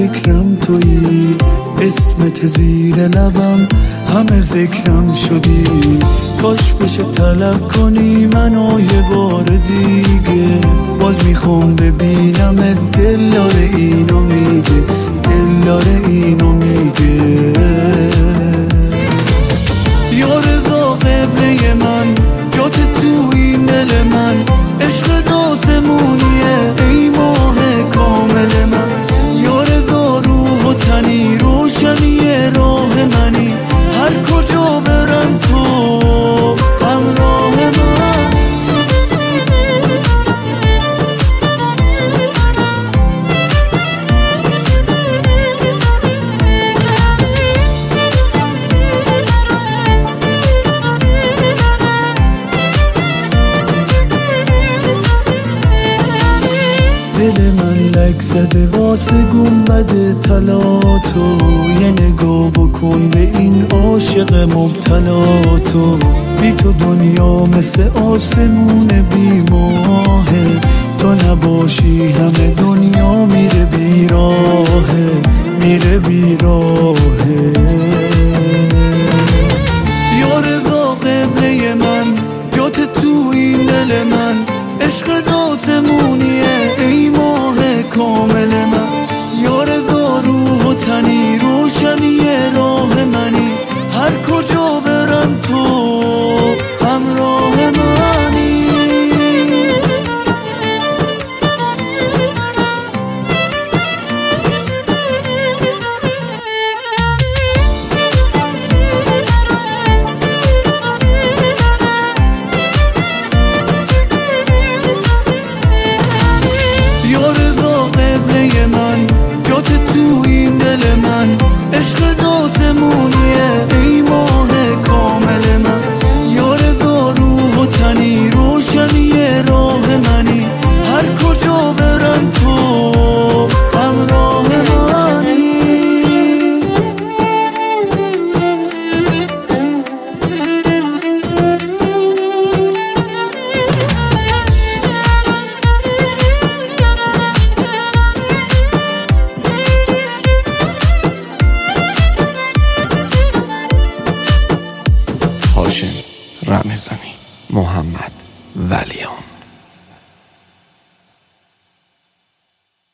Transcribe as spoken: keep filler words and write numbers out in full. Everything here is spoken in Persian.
فکرم تویی، اسمت زیر لبم همه ذکرم شدی. کاش بشه طلب کنی منو یه بار دیگه، باز میخوام ببینم دل داره اینو میگه، دل داره اینو میگه. یا رضا قبله من، جات تو این دل من، عشق داسمونیه ای ماه کامل من. یا رضا روح و تنی، روشنی راه منی، هر کجا برم تو همراه من. دل من لک زده واسه گنبد طلاتو، یه نگاه بکن به این عاشق مبتلا تو. بی تو دنیا مثل آسمون بی ماهه، تو نباشی همه دنیا میره بیراهه، میره بیراهه. یا رضا قبله من، جات تو این دل من، عشق داسمونیه ای ماه کامل من. یا رضا روح و تنی، روشنی راه منی، هر کجا برم تو همراه منی. یا رضا قبله من، جات تو این دل من، عشق داسمونیه ای ماه کامل من. یا رضا روح و تنی، روشنی راه منی، هر کجا برم تو همراه منی. هاشم رمضانی، محمد ولیان.